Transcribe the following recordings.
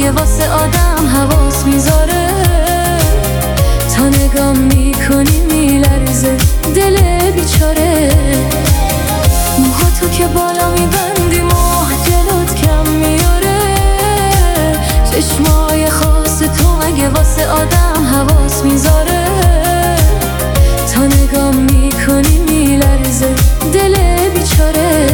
مگه واسه آدم حواس میذاره؟ تا نگام میکنی میلرزه دل بیچاره. موهاتو که بالا میبندی ماه جلوت کم میاره. چشمای خاص تو مگه واسه آدم حواس میذاره؟ تا نگام میکنی میلرزه دل بیچاره.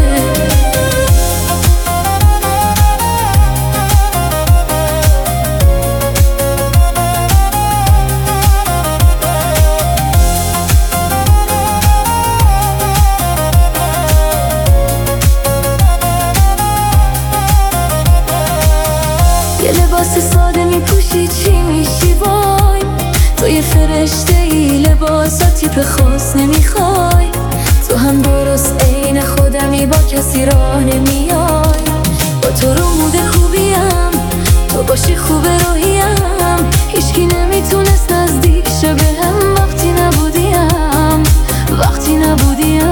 یه لباس ساده میپوشی چی میشی وای؟ تو یه فرشته ای لباسا تیپ خاص نمیخوای. تو هم درست عین خودمی با کسی راه نمیای. با تو رو مود خوبیم تو باشی خوبه روحیم. هیچکی نمیتونست نزدیک شه بهم وقتی نبودیم. وقتی نبودیم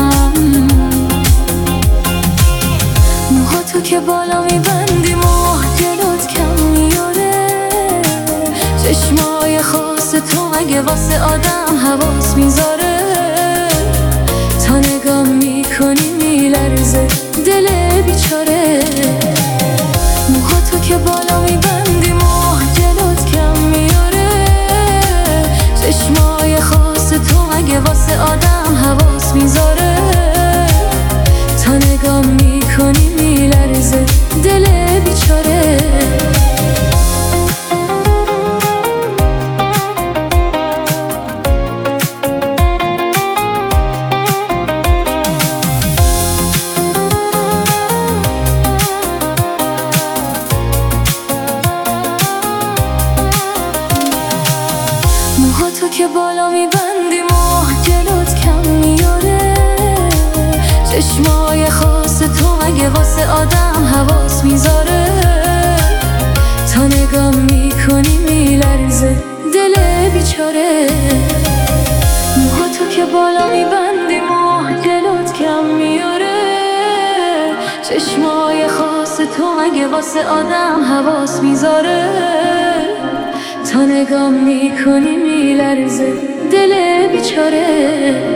موهاتو که بالا میبندی ماه جلوت کم میاره. چشمای خاص تو مگه واسه آدم حواس میذاره؟ تا نگام میکنی میلرزه دل بیچاره. موهاتو که بالا میبندی ماه جلوت کم میاره. چشمای خاص تو مگه واسه آدم حواس میذاره؟ تا نگام میکنی میلرزه دل بیچاره. موهاتو که بالا میبندی ماه جلوت کم میاره. چشمای خاص تو مگه واسه آدم حواس میذاره؟ تا نگام میکنی میلرزه دل بیچاره. موهاتو که بالا میبندی ماه جلوت کم میاره. چشمای خاص تو مگه واسه آدم حواس میذاره؟ تا نگام میکنی میلرزه دل بیچاره.